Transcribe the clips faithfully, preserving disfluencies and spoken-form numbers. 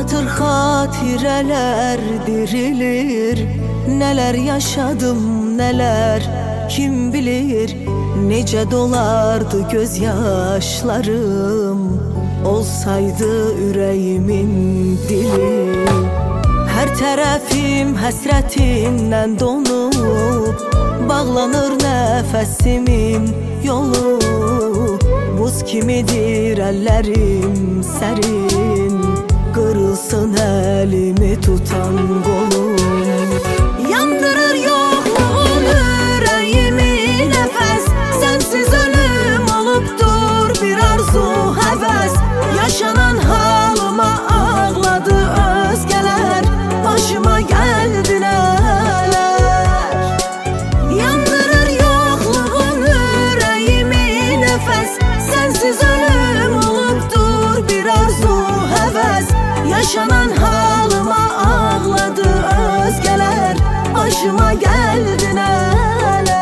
Oyatır xatirələr dirilir. Nələr yaşadım, nələr kim bilir. Necə dolardı gözyaşlarım olsaydı ürəyimin dili. Hər tərəfim həsrətindən donub, bağlanır nəfəsimin yolu. Buz kimidir əllərim sərin, qırılsın əlimi tutan qolum. Yandırır yoxluğun ürəyimi nəfəs, sənsiz ölüm olubdur bir arzu həvəs. Yaşanan halıma ağladı özgələr, başıma gəldi nələr. Yandırır yoxluğun ürəyimi nəfəs, sənsiz ölüm olubdur bir arzu həvəs. Yaşanan halıma ağladı özgələr, başıma gəldi nələr.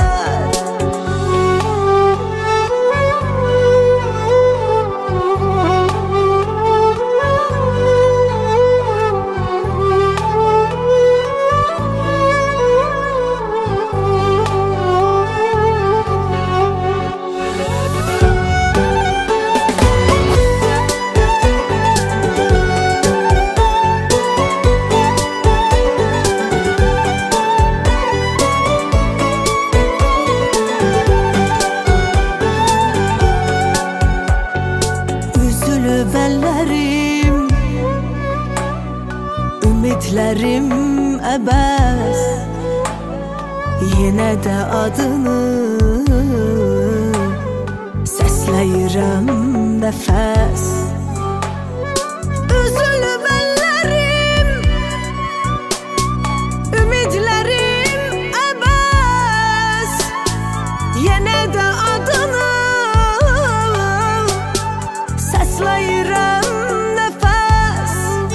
Əllərim, ümidlərim əbəs, yenə də adını səsləyirəm nəfəs. Üzülüb əllərim, ümidlərim əbəs, yenə də adını səsləyirəm nəfəs.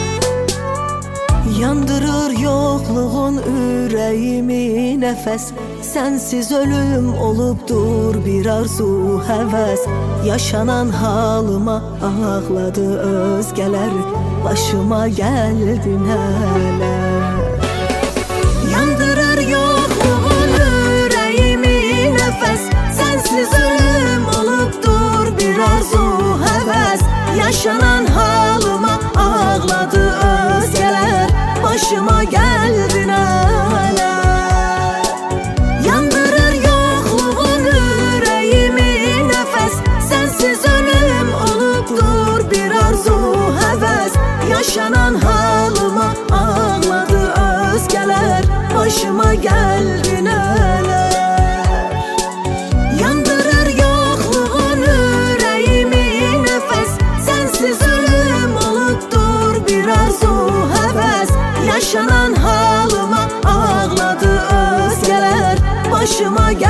Yandırır yoxluğun ürəyimi nəfəs, sənsiz ölüm olubdur bir arzu həvəs. Yaşanan halıma ağladı özgələr, başıma gəldi nələr. Yandırır yoxluğun ürəyimi nəfəs, sənsiz ölüm olubdur bir arzu həvəs. Yaşanan halıma ağladı özgələr, başıma gəldi nələr. Yandırır yoxluğun ürəyimi nəfəs, sənsiz ölüm olubdur bir arzu həvəs. Yaşanan halıma ağladı özgələr, başıma gəldi nələr. Yandırır yoxluğun ürəyimi nəfəs, sənsiz ölüm olubdur bir arzu həvəs. Yaşanan halıma ağladı özgələr, başıma gəldi.